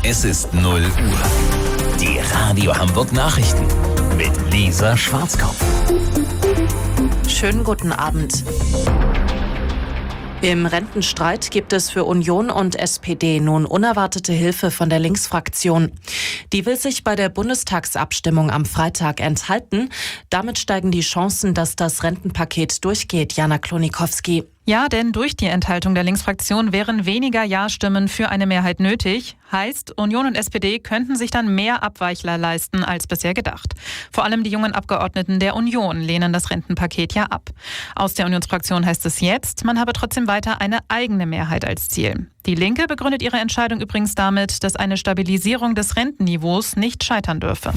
Es ist 0 Uhr. Die Radio Hamburg Nachrichten mit Lisa Schwarzkopf. Schönen guten Abend. Im Rentenstreit gibt es für Union und SPD nun unerwartete Hilfe von der Linksfraktion. Die will sich bei der Bundestagsabstimmung am Freitag enthalten. Damit steigen die Chancen, dass das Rentenpaket durchgeht, Jana Klonikowski. Ja, denn durch die Enthaltung der Linksfraktion wären weniger Ja-Stimmen für eine Mehrheit nötig. Heißt, Union und SPD könnten sich dann mehr Abweichler leisten als bisher gedacht. Vor allem die jungen Abgeordneten der Union lehnen das Rentenpaket ja ab. Aus der Unionsfraktion heißt es jetzt, man habe trotzdem weiter eine eigene Mehrheit als Ziel. Die Linke begründet ihre Entscheidung übrigens damit, dass eine Stabilisierung des Rentenniveaus nicht scheitern dürfe.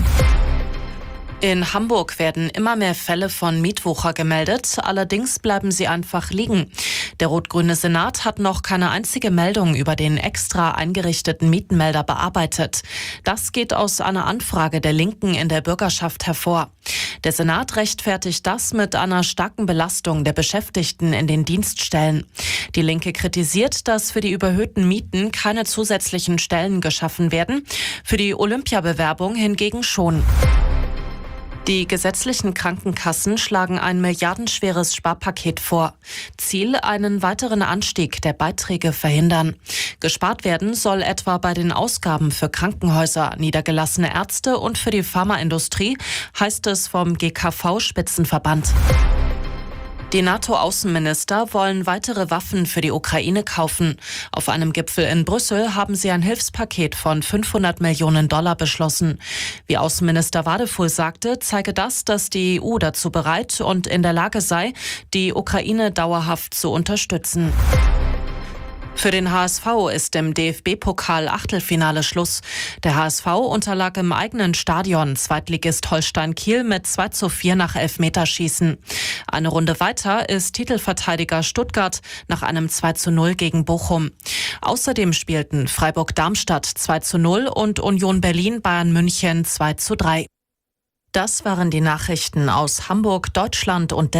In Hamburg werden immer mehr Fälle von Mietwucher gemeldet, allerdings bleiben sie einfach liegen. Der rot-grüne Senat hat noch keine einzige Meldung über den extra eingerichteten Mietenmelder bearbeitet. Das geht aus einer Anfrage der Linken in der Bürgerschaft hervor. Der Senat rechtfertigt das mit einer starken Belastung der Beschäftigten in den Dienststellen. Die Linke kritisiert, dass für die überhöhten Mieten keine zusätzlichen Stellen geschaffen werden, für die Olympiabewerbung hingegen schon. Die gesetzlichen Krankenkassen schlagen ein milliardenschweres Sparpaket vor. Ziel, einen weiteren Anstieg der Beiträge verhindern. Gespart werden soll etwa bei den Ausgaben für Krankenhäuser, niedergelassene Ärzte und für die Pharmaindustrie, heißt es vom GKV-Spitzenverband. Die NATO-Außenminister wollen weitere Waffen für die Ukraine kaufen. Auf einem Gipfel in Brüssel haben sie ein Hilfspaket von $500 Millionen beschlossen. Wie Außenminister Wadefuhl sagte, zeige das, dass die EU dazu bereit und in der Lage sei, die Ukraine dauerhaft zu unterstützen. Für den HSV ist im DFB-Pokal Achtelfinale Schluss. Der HSV unterlag im eigenen Stadion Zweitligist Holstein Kiel mit 2:4 nach Elfmeterschießen. Eine Runde weiter ist Titelverteidiger Stuttgart nach einem 2:0 gegen Bochum. Außerdem spielten Freiburg-Darmstadt 2:0 und Union Berlin Bayern München 2:3. Das waren die Nachrichten aus Hamburg, Deutschland und